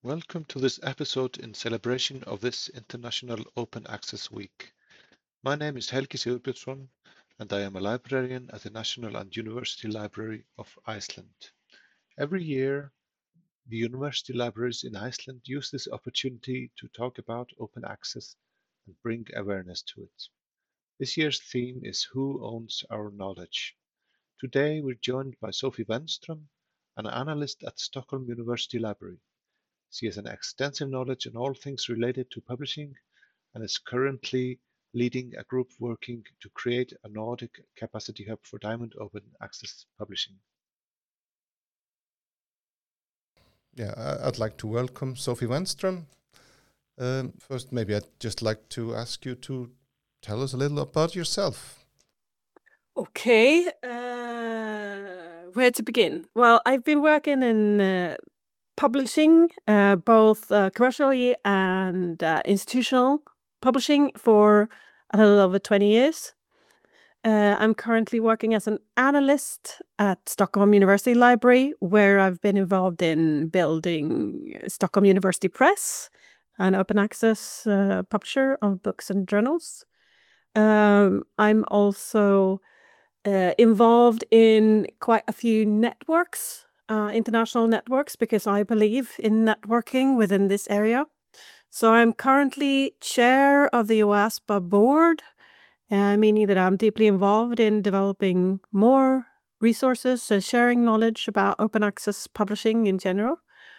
Welcome to this episode in celebration of this International Open Access Week. My name is Helgi Sigurbjörnsson, and I am a librarian at the National and University Library of Iceland. Every year, the university libraries in Iceland use this opportunity to talk about open access and bring awareness to it. This year's theme is Who Owns Our Knowledge? Today, we're joined by Sophie Wenström, an analyst at Stockholm University Library. She has an extensive knowledge on all things related to publishing and is currently leading a group working to create a Nordic capacity hub for Diamond Open Access publishing. I'd like to welcome Sophie Wenström. First, maybe I'd just like to ask you to tell us a little about yourself. Okay, where to begin? Well, I've been working in publishing, both commercially and institutional publishing for a little over 20 years. I'm currently working as an analyst at Stockholm University Library, where I've been involved in building Stockholm University Press, an open access publisher of books and journals. I'm also involved in quite a few networks, international networks, because I believe in networking within this area. So I'm currently chair of the OASPA board, meaning that I'm deeply involved in developing more resources and sharing knowledge about open access publishing in general.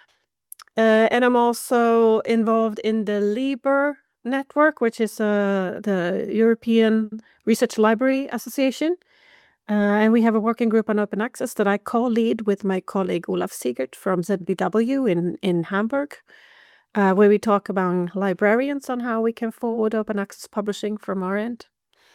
And I'm also involved in the LIBER network, which is the European Research Library Association. And we have a working group on open access that I co-lead with my colleague Olaf Siegert from ZBW in Hamburg, where we talk about librarians on how we can forward open access publishing from our end.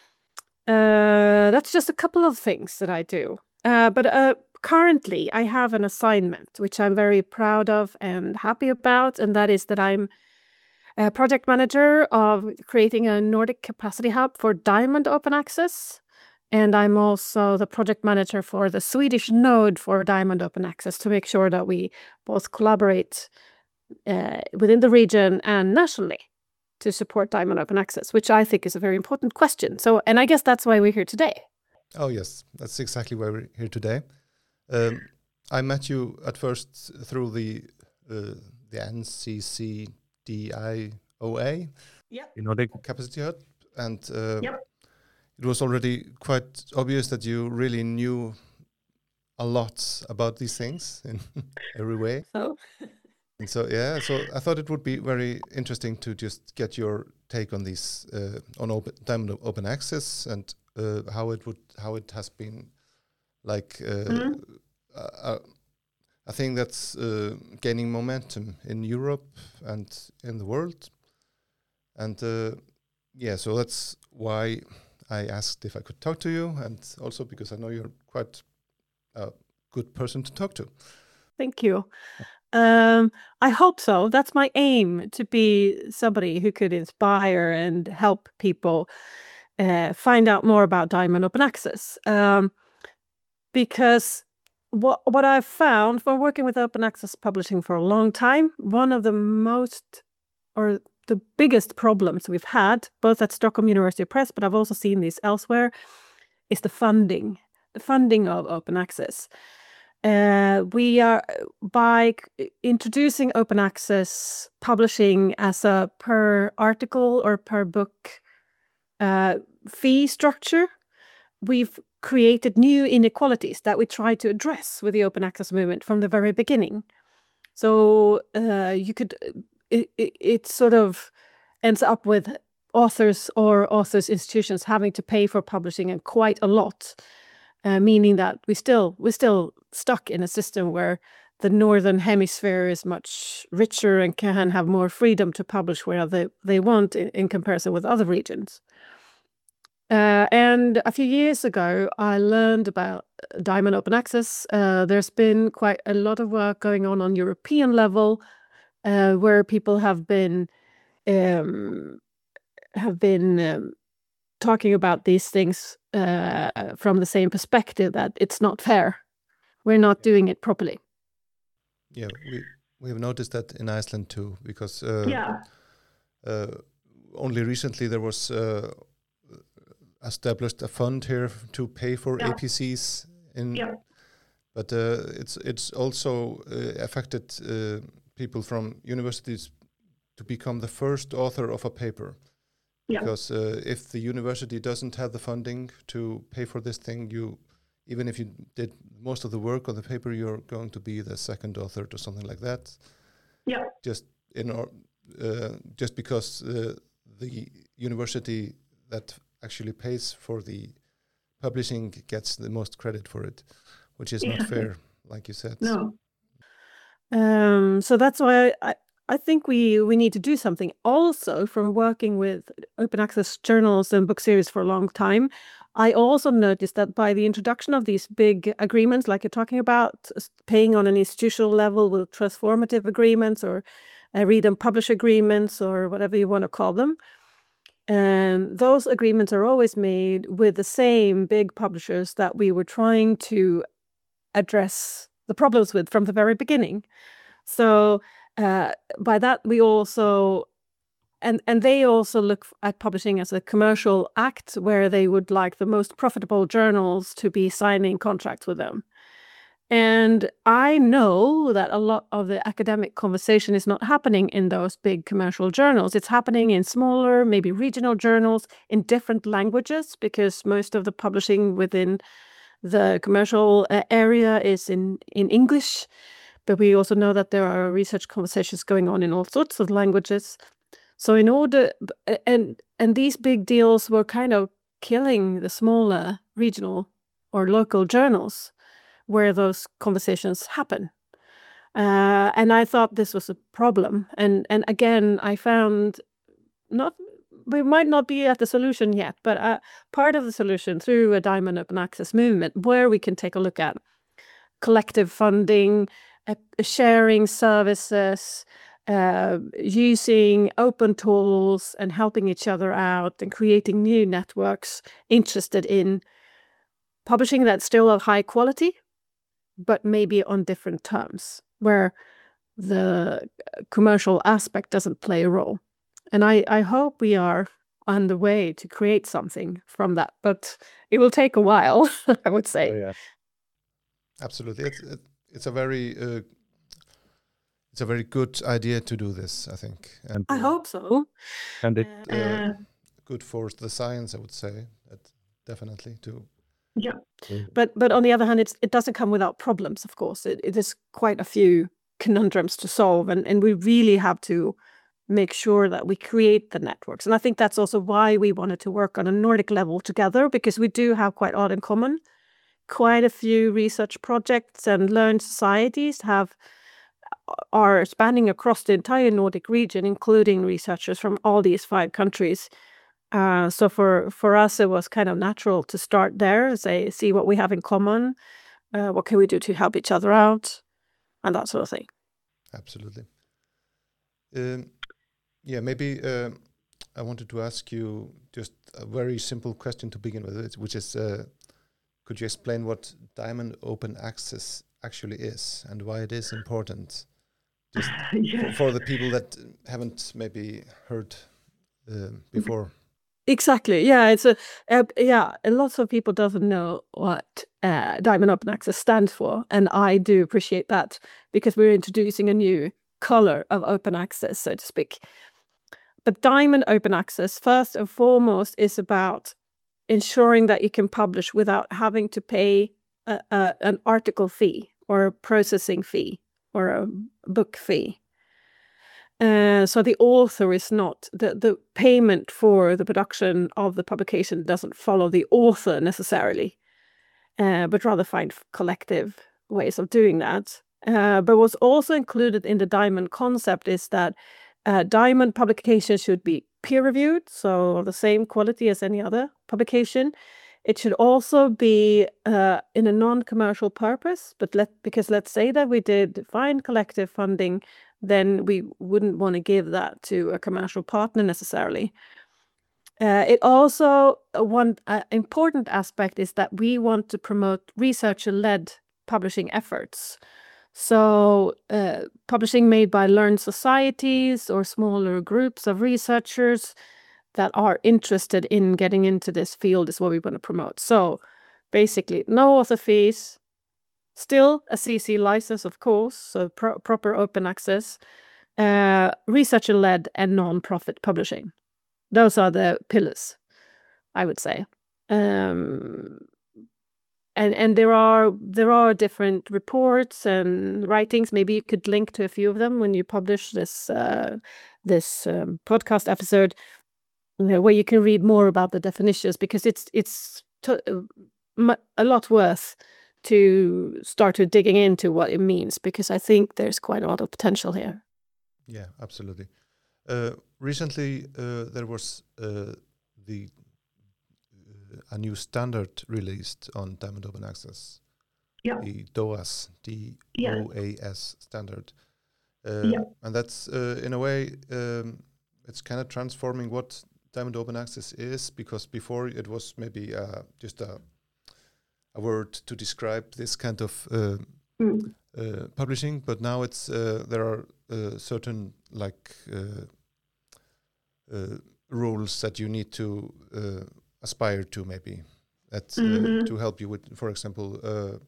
That's just a couple of things that I do. But currently, I have an assignment, which I'm very proud of and happy about, and that is that I'm a project manager of creating a Nordic capacity hub for Diamond Open Access. And I'm also the project manager for the Swedish node for Diamond Open Access to make sure that we both collaborate within the region and nationally to support Diamond Open Access, which I think is a very important question. And I guess that's why we're here today. Oh, yes, that's exactly why we're here today. I met you at first through the NCCDIOA, Nordic Capacity Hub, and it was already quite obvious that you really knew a lot about these things in every way. So so I thought it would be very interesting to just get your take on these on Diamond Open Access and how it has been like a thing that's gaining momentum in Europe and in the world. And so that's why I asked if I could talk to you, and also because I know you're quite a good person to talk to. Thank you. I hope so. That's my aim, to be somebody who could inspire and help people find out more about Diamond Open Access. Because what I've found for working with open access publishing for a long time, one of the the biggest problems we've had, both at Stockholm University Press, but I've also seen this elsewhere, is the funding of open access. We are, by introducing open access publishing as a per article or per book fee structure, we've created new inequalities that we try to address with the open access movement from the very beginning. So it sort of ends up with authors institutions having to pay for publishing, and quite a lot, meaning that we're still stuck in a system where the northern hemisphere is much richer and can have more freedom to publish where they want in comparison with other regions. And a few years ago, I learned about Diamond Open Access. There's been quite a lot of work going on European level, where people have been talking about these things from the same perspective, that it's not fair. We're not doing it properly. Yeah, We have noticed that in Iceland too, because Yeah. only recently there was established a fund here to pay for Yeah. APCs Yeah. but it's also affected people from universities to become the first author of a paper. Yeah. Because if the university doesn't have the funding to pay for this thing, even if you did most of the work on the paper, you're going to be the second author or something like that. Yeah. Just because the university that actually pays for the publishing gets the most credit for it, which is not fair, like you said. No. So that's why I think we need to do something. Also, from working with open access journals and book series for a long time, I also noticed that by the introduction of these big agreements, like you're talking about, paying on an institutional level with transformative agreements or read and publish agreements or whatever you want to call them, those agreements are always made with the same big publishers that we were trying to address the problems with from the very beginning. So by that we also and they also look at publishing as a commercial act where they would like the most profitable journals to be signing contracts with them. And I know that a lot of the academic conversation is not happening in those big commercial journals. It's happening in smaller, maybe regional journals in different languages, because most of the publishing within the commercial area is in English. But we also know that there are research conversations going on in all sorts of languages. So in order, and these big deals were kind of killing the smaller regional or local journals where those conversations happen. And I thought this was a problem. And again, I found we might not be at the solution yet, but part of the solution through a Diamond Open Access movement, where we can take a look at collective funding, sharing services, using open tools and helping each other out and creating new networks interested in publishing that's still of high quality, but maybe on different terms, where the commercial aspect doesn't play a role. And I hope we are on the way to create something from that, but it will take a while, I would say. Oh, yeah. Absolutely. It's a very good idea to do this, I think. And I hope so. And it good for the science, I would say, definitely too. Yeah. But on the other hand, it doesn't come without problems, of course. It is quite a few conundrums to solve, and we really have to make sure that we create the networks. And I think that's also why we wanted to work on a Nordic level together, because we do have quite a lot in common. Quite a few research projects and learned societies are spanning across the entire Nordic region, including researchers from all these 5 countries. So for us, it was kind of natural to start there, see what we have in common, what can we do to help each other out, and that sort of thing. Absolutely. Maybe I wanted to ask you just a very simple question to begin with, which is, could you explain what Diamond Open Access actually is and why it is important? Just for the people that haven't maybe heard before. Exactly. Yeah, it's a lot of people doesn't know what Diamond Open Access stands for, and I do appreciate that, because we're introducing a new color of open access, so to speak. But Diamond Open Access, first and foremost, is about ensuring that you can publish without having to pay an article fee or a processing fee or a book fee. So the author is not, the payment for the production of the publication doesn't follow the author necessarily, but rather find collective ways of doing that. But what's also included in the Diamond concept is that Diamond publication should be peer-reviewed, so the same quality as any other publication. It should also be in a non-commercial purpose, but because let's say that we did find collective funding, then we wouldn't want to give that to a commercial partner necessarily. It also, one important aspect is that we want to promote researcher-led publishing efforts. So publishing made by learned societies or smaller groups of researchers that are interested in getting into this field is what we want to promote. So basically, no author fees, still a CC license, of course, so proper open access, researcher-led and non-profit publishing. Those are the pillars, I would say. And there are different reports and writings. Maybe you could link to a few of them when you publish this podcast episode, where you can read more about the definitions, because it's a lot worth to start to digging into what it means, because I think there's quite a lot of potential here. Yeah, absolutely. Recently, there was a new standard released on Diamond Open Access. Yeah. The DOAS, DOAS standard. And that's, in a way, it's kind of transforming what Diamond Open Access is, because before it was maybe just a word to describe this kind of publishing, but now it's there are certain rules that you need to aspire to, maybe that to help you with, for example,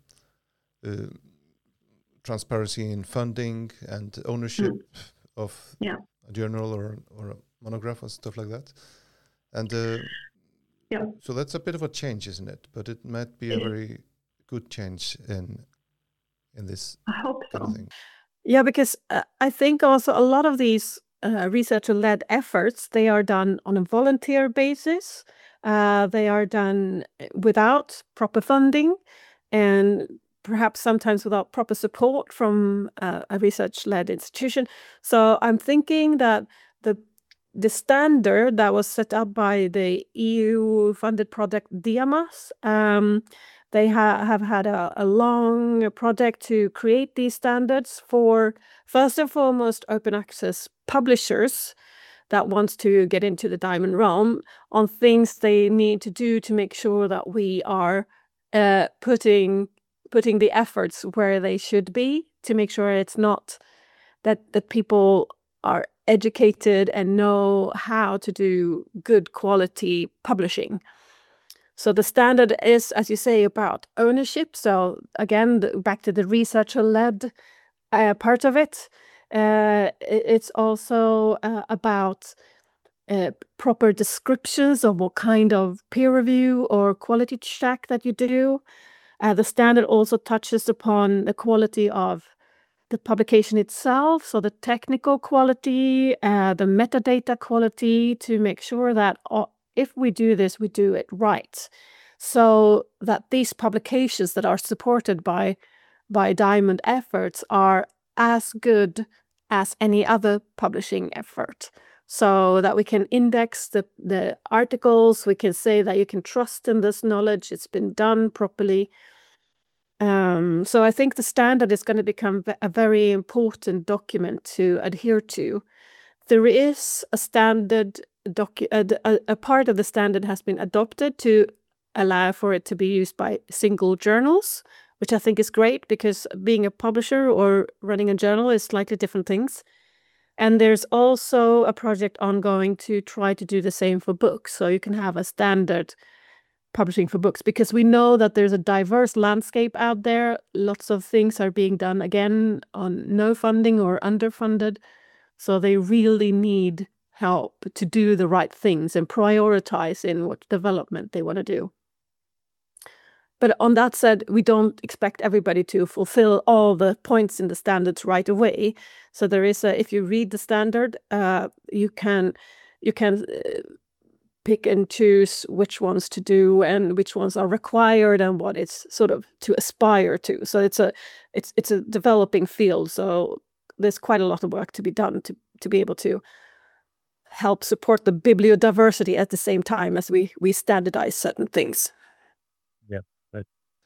transparency in funding and ownership of a journal or a monograph or stuff like that. And so that's a bit of a change, isn't it? But it might be a very good change in this kind of thing. Yeah, because I think also a lot of these researcher-led efforts, they are done on a volunteer basis. They are done without proper funding, and perhaps sometimes without proper support from a research-led institution. So I'm thinking that the standard that was set up by the EU-funded project Diamas, they have had a long project to create these standards for, first and foremost, open access publishers that wants to get into the Diamond realm, on things they need to do to make sure that we are putting the efforts where they should be, to make sure it's not that people are educated and know how to do good quality publishing. So the standard is, as you say, about ownership. So again, back to the researcher-led part of it. It's also about proper descriptions of what kind of peer review or quality check that you do. The standard also touches upon the quality of the publication itself, so the technical quality, the metadata quality, to make sure that if we do this, we do it right. So that these publications that are supported by Diamond efforts are as good as any other publishing effort. So that we can index the articles, we can say that you can trust in this knowledge, it's been done properly. So I think the standard is going to become a very important document to adhere to. There is a standard a part of the standard has been adopted to allow for it to be used by single journals, which I think is great, because being a publisher or running a journal is slightly different things. And there's also a project ongoing to try to do the same for books, so you can have a standard publishing for books, because we know that there's a diverse landscape out there. Lots of things are being done, again, on no funding or underfunded. So they really need help to do the right things and prioritize in what development they want to do. But on that said, we don't expect everybody to fulfill all the points in the standards right away. So there is if you read the standard, you can pick and choose which ones to do and which ones are required and what it's sort of to aspire to. So it's a developing field. So there's quite a lot of work to be done to be able to help support the bibliodiversity at the same time as we standardize certain things. Yeah, right.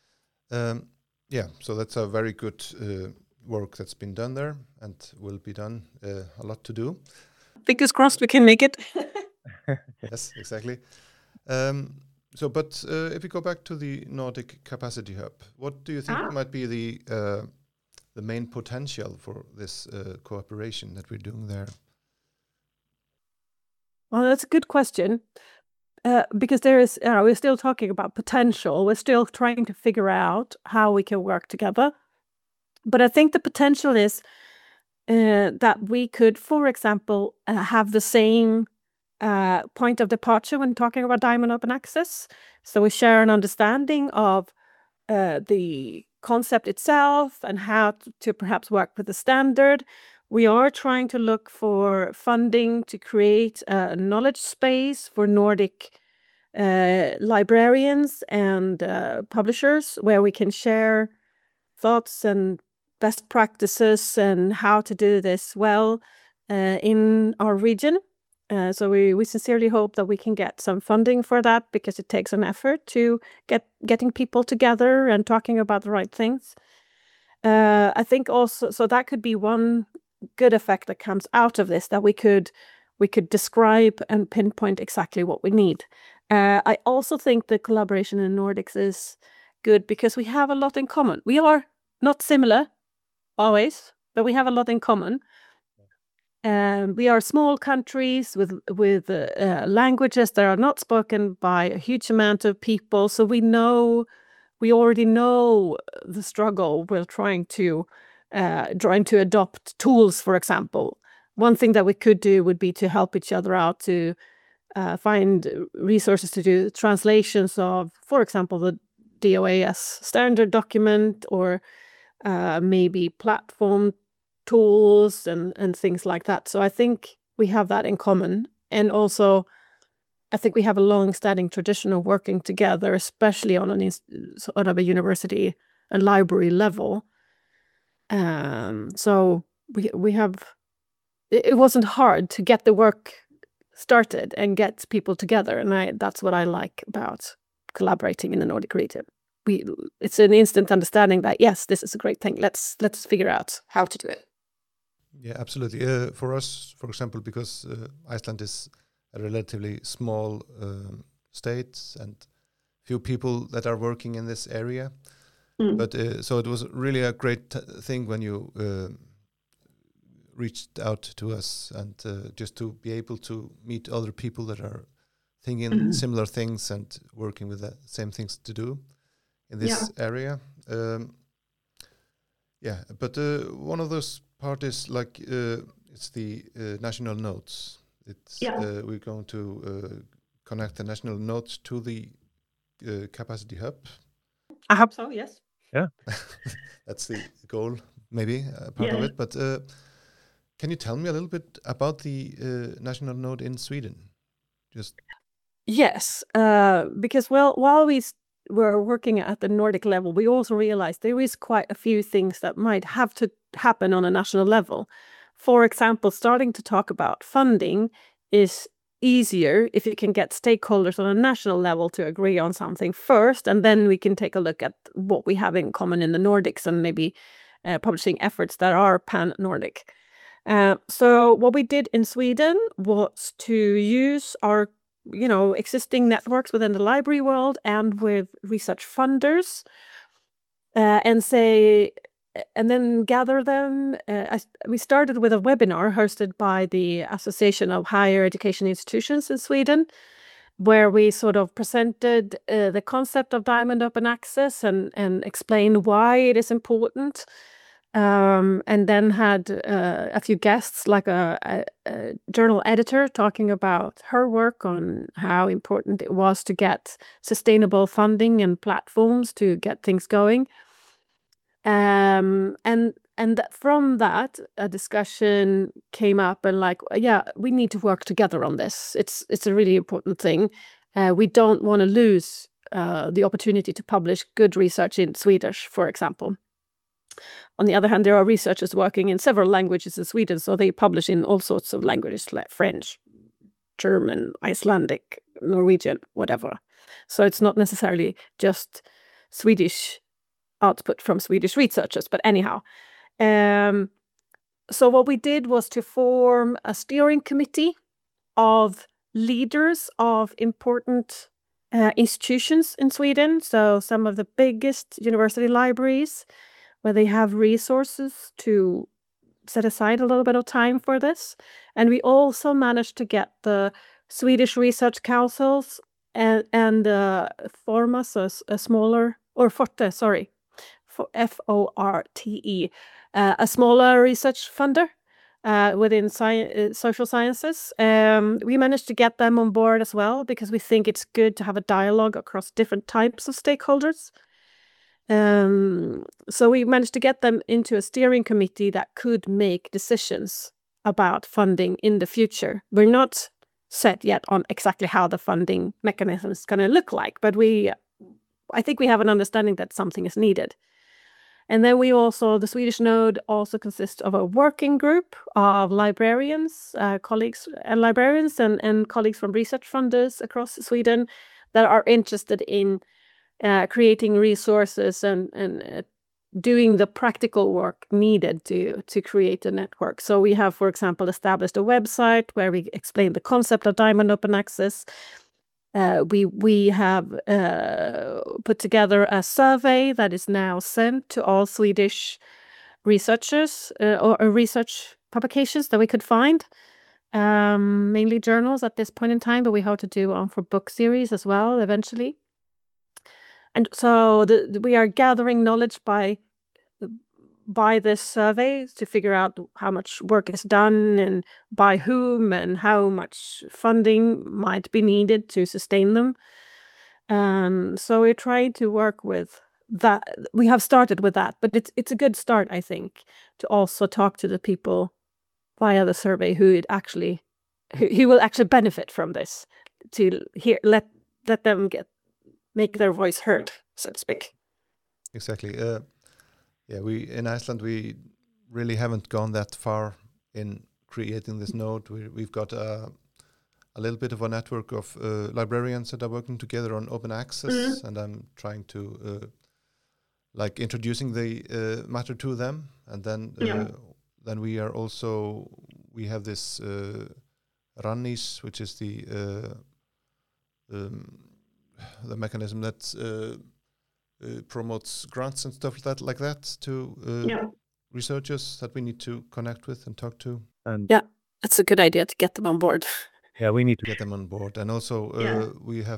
So that's a very good work that's been done there, and will be done. A lot to do. Fingers crossed we can make it. Yes, exactly. But if we go back to the Nordic Capacity Hub, what do you think might be the main potential for this cooperation that we're doing there? Well, that's a good question. Because there is, we're still talking about potential. We're still trying to figure out how we can work together. But I think the potential is that we could, for example, have the same point of departure when talking about Diamond Open Access. So we share an understanding of the concept itself and how to perhaps work with the standard. We are trying to look for funding to create a knowledge space for Nordic librarians and publishers, where we can share thoughts and best practices and how to do this well in our region. So we sincerely hope that we can get some funding for that, because it takes an effort to getting people together and talking about the right things. I think also, so that could be one good effect that comes out of this, that we could describe and pinpoint exactly what we need. I also think the collaboration in Nordics is good because we have a lot in common. We are not similar always, but we have a lot in common. We are small countries with languages that are not spoken by a huge amount of people. So we already know the struggle. We're trying to adopt tools, for example. One thing that we could do would be to help each other out to find resources to do translations of, for example, the DOAS standard document, or maybe platform tools and things like that. So I think we have that in common. And also, I think we have a long-standing tradition of working together, especially on a university and library level. So we have. It wasn't hard to get the work started and get people together, and that's what I like about collaborating in the Nordic region. It's an instant understanding that yes, this is a great thing. Let's figure out how to do it. Yeah, absolutely. For us, for example, because Iceland is a relatively small state and few people that are working in this area, but so it was really a great thing when you reached out to us, and just to be able to meet other people that are thinking similar things and working with the same things to do in this area. But one of those parties, like it's the national notes. We're going to connect the national notes to the capacity hub. I hope so. Yes. Yeah. That's the goal, maybe part of it. But can you tell me a little bit about the national node in Sweden? Yes, because while we were working at the Nordic level, we also realized there is quite a few things that might have to happen on a national level. For example, starting to talk about funding is easier if you can get stakeholders on a national level to agree on something first, and then we can take a look at what we have in common in the Nordics and maybe publishing efforts that are pan-Nordic. So what we did in Sweden was to use our existing networks within the library world and with research funders, and then gather them. We started with a webinar hosted by the Association of Higher Education Institutions in Sweden, where we sort of presented the concept of Diamond Open Access and explained why it is important. And then had a few guests, like a journal editor, talking about her work on how important it was to get sustainable funding and platforms to get things going. And from that, a discussion came up, and we need to work together on this. It's a really important thing. We don't want to lose the opportunity to publish good research in Swedish, for example. On the other hand, there are researchers working in several languages in Sweden, so they publish in all sorts of languages, like French, German, Icelandic, Norwegian, whatever. So it's not necessarily just Swedish output from Swedish researchers, but anyhow. So what we did was to form a steering committee of leaders of important institutions in Sweden, so some of the biggest university libraries, where they have resources to set aside a little bit of time for this. And we also managed to get the Swedish Research Councils and Formas, a smaller, or Forte, sorry, FORTE, a smaller research funder within social sciences. We managed to get them on board as well, because we think it's good to have a dialogue across different types of stakeholders. So we managed to get them into a steering committee that could make decisions about funding in the future. We're not set yet on exactly how the funding mechanism is going to look like, but I think we have an understanding that something is needed. And then the Swedish node also consists of a working group of librarians, colleagues and librarians and colleagues from research funders across Sweden that are interested in creating resources and doing the practical work needed to create a network. So we have, for example, established a website where we explain the concept of Diamond Open Access. We have put together a survey that is now sent to all Swedish researchers or research publications that we could find, mainly journals at this point in time, but we hope to do one for book series as well eventually. And so we are gathering knowledge by this survey to figure out how much work is done and by whom and how much funding might be needed to sustain them. So we're trying to work with that. We have started with that, but it's a good start, I think, to also talk to the people via the survey who will actually benefit from this, to let them make their voice heard, so to speak. Exactly. We in Iceland, we really haven't gone that far in creating this node. We've got a little bit of a network of librarians that are working together on open access, and I'm trying to introducing the matter to them. And then we have this Rannís, which is the mechanism that promotes grants and stuff like that to researchers that we need to connect with and talk to. And that's a good idea to get them on board. Yeah, we need to get them on board. And also we have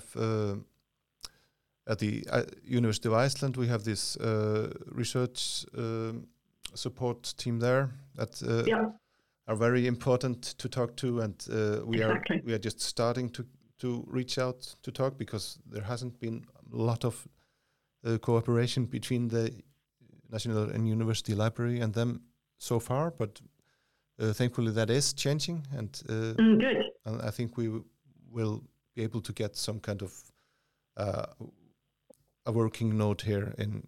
at the University of Iceland, we have this research support team there that are very important to talk to, and we are just starting to reach out to talk, because there hasn't been a lot of cooperation between the National and University Library and them so far, but thankfully that is changing, and good. And I think we will be able to get some kind of a working node here in.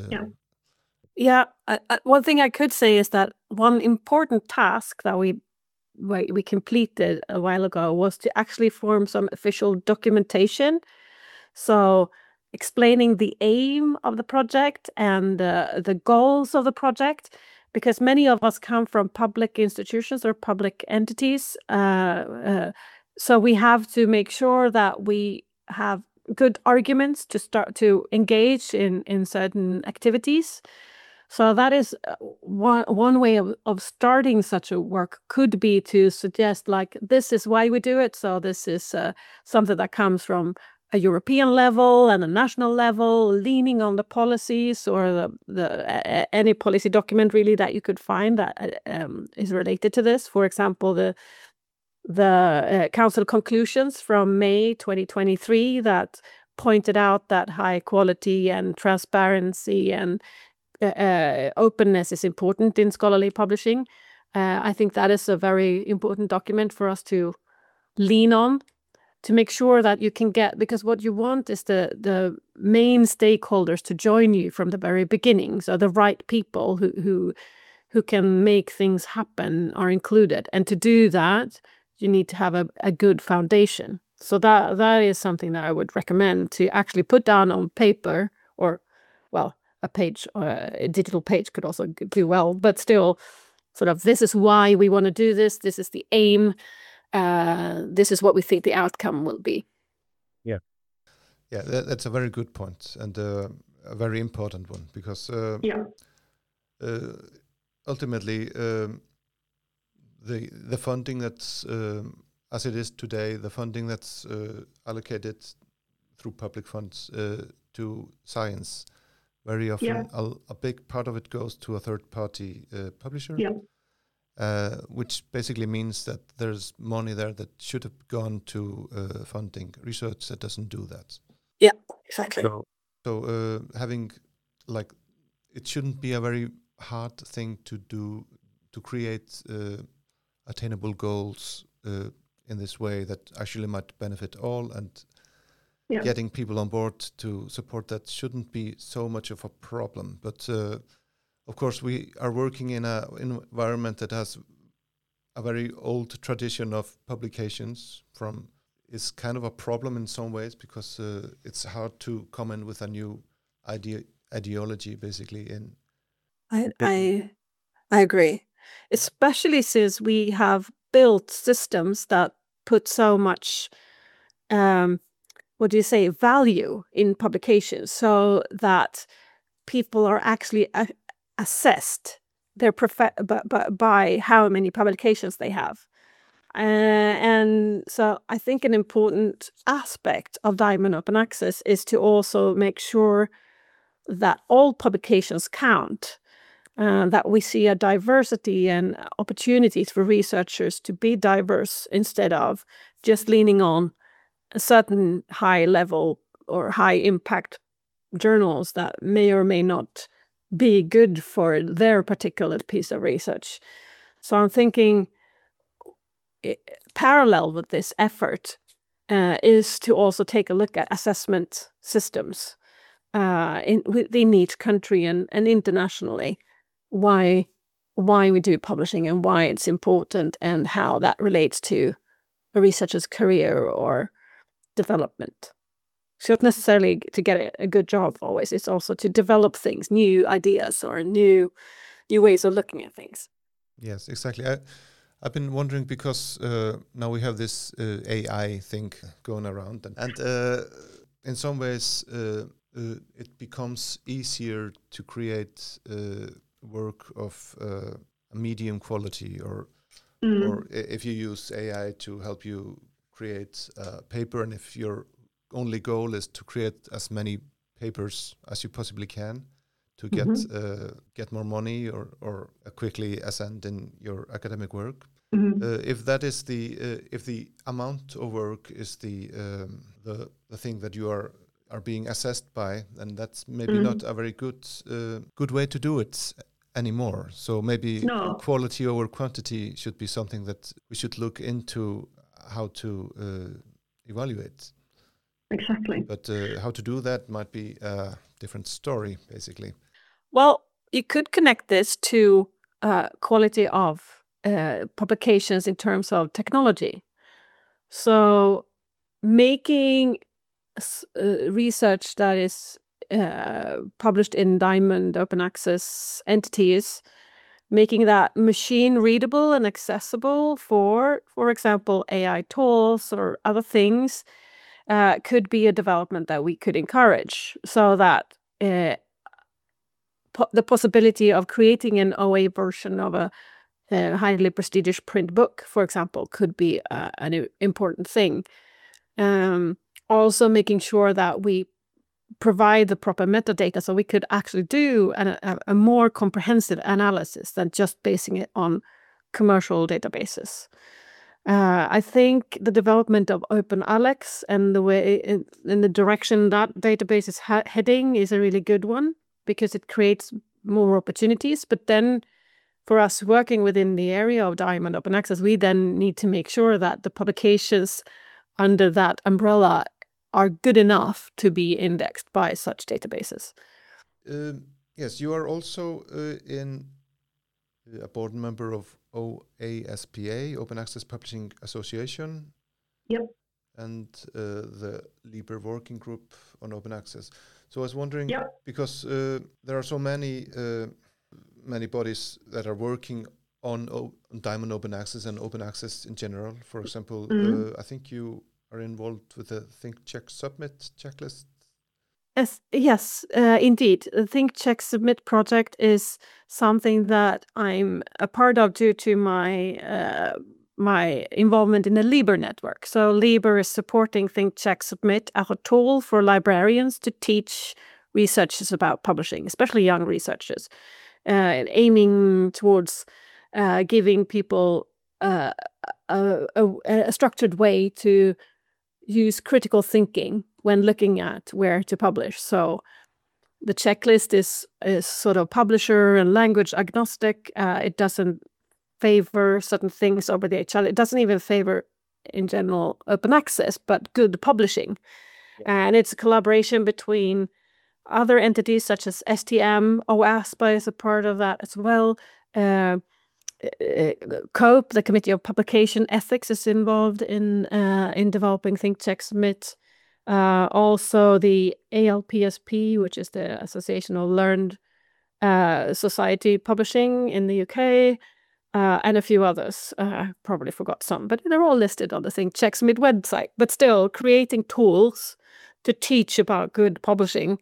One thing I could say is that one important task that we completed a while ago was to actually form some official documentation. So explaining the aim of the project and the goals of the project, because many of us come from public institutions or public entities. So we have to make sure that we have good arguments to start to engage in certain activities. So that is one way of starting such a work, could be to suggest, like, this is why we do it. So this is something that comes from a European level and a national level, leaning on the policies or any policy document really that you could find that is related to this. For example, the council conclusions from May 2023 that pointed out that high quality and transparency and openness is important in scholarly publishing. I think that is a very important document for us to lean on, to make sure that you can get, because what you want is the main stakeholders to join you from the very beginning. So the right people who can make things happen are included. And to do that, you need to have a good foundation. So that is something that I would recommend to actually put down on paper, or, well, a page, or a digital page could also do well, but still, sort of, this is why we want to do this. This is the aim. This is what we think the outcome will be. Yeah, that's a very good point, and a very important one, because ultimately the funding that's as it is today, the funding that's allocated through public funds to science, very often a big part of it goes to a third-party publisher, which basically means that there's money there that should have gone to funding research that doesn't do that. Yeah, exactly. So having it shouldn't be a very hard thing to do to create attainable goals in this way that actually might benefit all, and getting people on board to support that shouldn't be so much of a problem. But of course, we are working in an environment that has a very old tradition of publications. Is kind of a problem in some ways because it's hard to come in with a new ideology, basically. I agree, especially since we have built systems that put so much value in publications, so that people are actually assessed by how many publications they have. And so I think an important aspect of Diamond Open Access is to also make sure that all publications count, that we see a diversity and opportunities for researchers to be diverse instead of just leaning on a certain high level or high impact journals that may or may not be good for their particular piece of research. So I'm thinking parallel with this effort is to also take a look at assessment systems within each country and internationally, why we do publishing and why it's important and how that relates to a researcher's career or development. So not necessarily to get a good job always, it's also to develop things, new ideas or new ways of looking at things. Yes, exactly. I've been wondering because now we have this AI thing going around, and in some ways it becomes easier to create work of a medium quality, or if you use AI to help you create a paper, and if your only goal is to create as many papers as you possibly can to get more money or quickly ascend in your academic work. If that is if the amount of work is the thing that you are being assessed by, then that's maybe not a very good way to do it anymore. So maybe quality over quantity should be something that we should look into how to evaluate. Exactly. But how to do that might be a different story, basically. Well, you could connect this to quality of publications in terms of technology. So making research that is published in Diamond Open Access entities, making that machine readable and accessible for example, AI tools or other things, could be a development that we could encourage, so that the possibility of creating an OA version of a highly prestigious print book, for example, could be an important thing. Also making sure that we provide the proper metadata, so we could actually do a more comprehensive analysis than just basing it on commercial databases. I think the development of OpenAlex and the way in the direction that database is heading is a really good one, because it creates more opportunities. But then for us working within the area of Diamond Open Access, we then need to make sure that the publications under that umbrella are good enough to be indexed by such databases. Yes, you are also a board member of OASPA, Open Access Publishing Association. Yep. And the LIBER Working Group on Open Access. So I was wondering, because there are so many bodies that are working on Diamond Open Access and open access in general. For example, I think you are involved with the Think Check Submit checklist. Yes, indeed. The Think, Check, Submit project is something that I'm a part of due to my involvement in the Liber network. So Liber is supporting Think, Check, Submit as a tool for librarians to teach researchers about publishing, especially young researchers, aiming towards giving people a structured way to use critical thinking when looking at where to publish. So the checklist is sort of publisher and language agnostic. It doesn't favor certain things over the HL. It doesn't even favor, in general, open access, but good publishing. And it's a collaboration between other entities such as STM, OASPA is a part of that as well. COPE, the Committee of Publication Ethics, is involved in developing Think, Check, Submit. Also the ALPSP, which is the Association of Learned Society Publishing in the UK, and a few others. Probably forgot some, but they're all listed on the Think, Check, Submit website. But still, creating tools to teach about good publishing.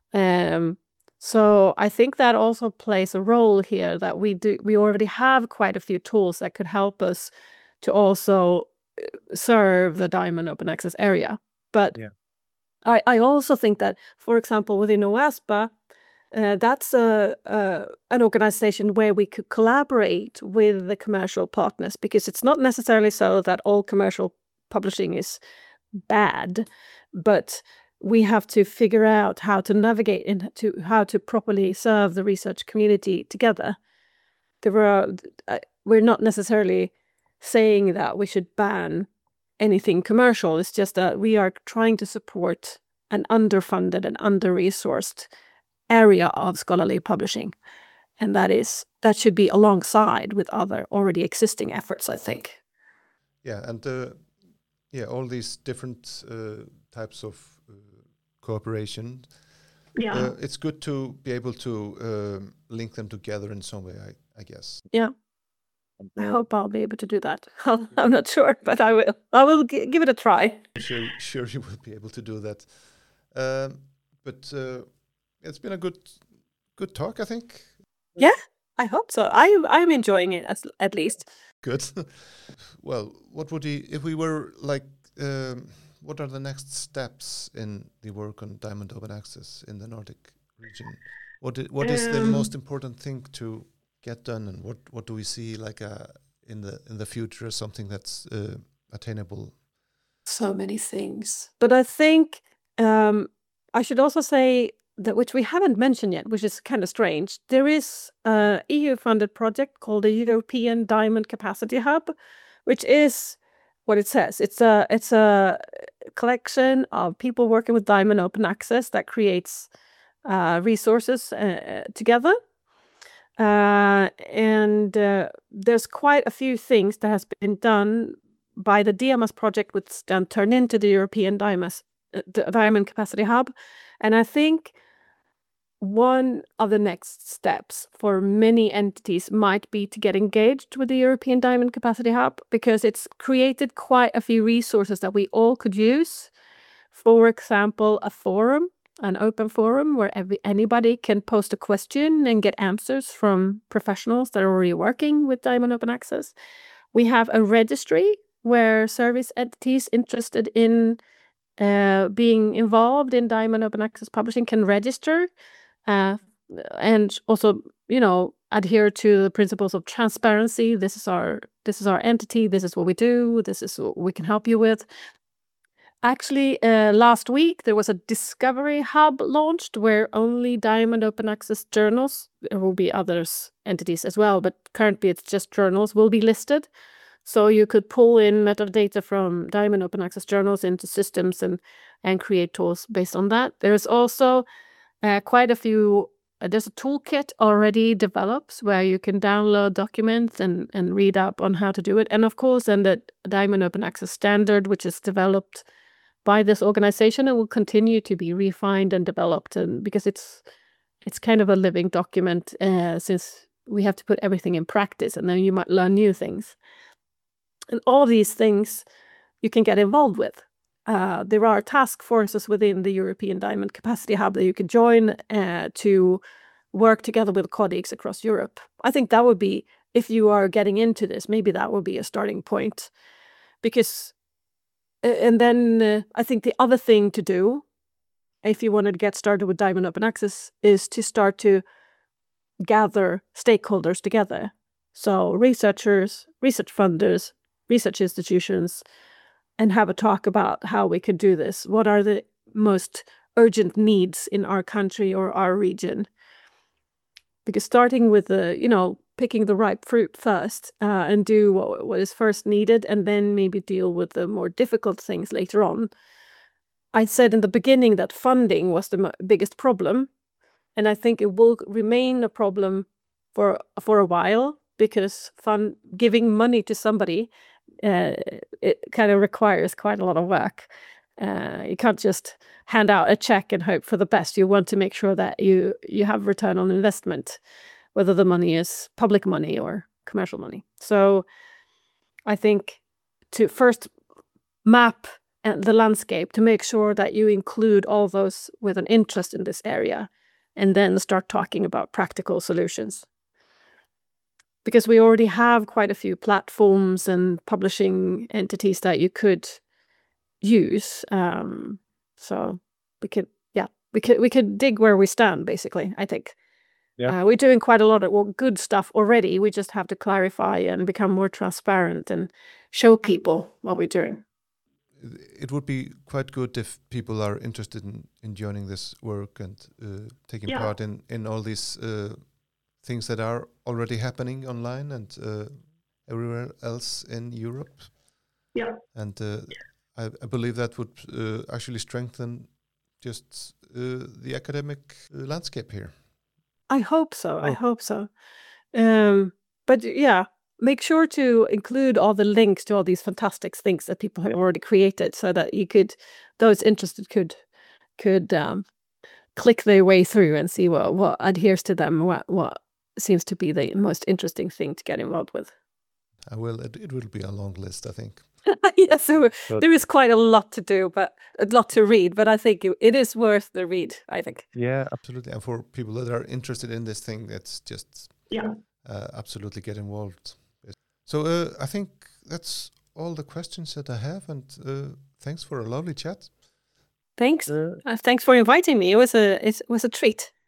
So I think that also plays a role here, that we already have quite a few tools that could help us to also serve the Diamond Open Access area. But I also think that, for example, within OASPA, that's an organization where we could collaborate with the commercial partners, because it's not necessarily so that all commercial publishing is bad, but we have to figure out how to navigate into how to properly serve the research community together. We're not necessarily saying that we should ban anything commercial. It's just that we are trying to support an underfunded and under-resourced area of scholarly publishing. And that should be alongside with other already existing efforts, I think. Yeah, and all these different types of cooperation. It's good to be able to link them together in some way, I guess. Yeah. I hope I'll be able to do that. I'm not sure, but I will. I will give it a try. Sure you will be able to do that. But it's been a good talk, I think. Yeah, I hope so. I'm enjoying it at least. Good. Well, if we were like, what are the next steps in the work on Diamond Open Access in the Nordic region? What is the most important thing to get done, and what do we see like in the future as something that's attainable? So many things, but I think I should also say that, which we haven't mentioned yet, which is kind of strange. There is a EU-funded project called the European Diamond Capacity Hub, which is what it says. It's a collection of people working with Diamond Open Access that creates resources together. And there's quite a few things that has been done by the DMS project, which then turned into the European Diamond Capacity Hub. And I think one of the next steps for many entities might be to get engaged with the European Diamond Capacity Hub, because it's created quite a few resources that we all could use. For example, a forum, an open forum where anybody can post a question and get answers from professionals that are already working with Diamond Open Access. We have a registry where service entities interested in being involved in Diamond Open Access publishing can register and also, adhere to the principles of transparency. This is our entity. This is what we do. This is what we can help you with. Actually, last week there was a discovery hub launched where only Diamond Open Access journals, there will be others entities as well, but currently it's just journals, will be listed. So you could pull in metadata from Diamond Open Access journals into systems and create tools based on that. There's also quite a few, there's a toolkit already developed where you can download documents and read up on how to do it. And of course, then the Diamond Open Access standard, which is developed by this organization and will continue to be refined and developed, and because it's kind of a living document, since we have to put everything in practice, and then you might learn new things. And all these things you can get involved with. there are task forces within the European Diamond Capacity Hub that you can join to work together with colleagues across Europe. I think that would be, if you are getting into this, maybe that would be a starting point. Because, and then I think the other thing to do, if you wanted to get started with Diamond Open Access, is to start to gather stakeholders together. So researchers, research funders, research institutions, and have a talk about how we could do this. What are the most urgent needs in our country or our region? Because starting with picking the ripe fruit first and do what is first needed, and then maybe deal with the more difficult things later on. I said in the beginning that funding was the biggest problem, and I think it will remain a problem for a while, because giving money to somebody, it kind of requires quite a lot of work. You can't just hand out a check and hope for the best. You want to make sure that you have return on investment, whether the money is public money or commercial money. So I think to first map the landscape to make sure that you include all those with an interest in this area, and then start talking about practical solutions. Because we already have quite a few platforms and publishing entities that you could use. So we could dig where we stand, basically, I think. Yeah. We're doing quite a lot of good stuff already. We just have to clarify and become more transparent and show people what we're doing. It would be quite good if people are interested in joining this work and taking part in all these things that are already happening online and everywhere else in Europe. Yeah. And I believe that would actually strengthen just the academic landscape here. I hope so. I hope so. But yeah, make sure to include all the links to all these fantastic things that people have already created, so that those interested could click their way through and see what adheres to them, what seems to be the most interesting thing to get involved with. I will. It will be a long list, I think. Yeah, so there is quite a lot to do, but a lot to read. But I think it is worth the read, I think. Yeah, Absolutely. And for people that are interested in this thing, that's just absolutely get involved. So I think that's all the questions that I have. And thanks for a lovely chat. Thanks. Thanks for inviting me. It was a treat.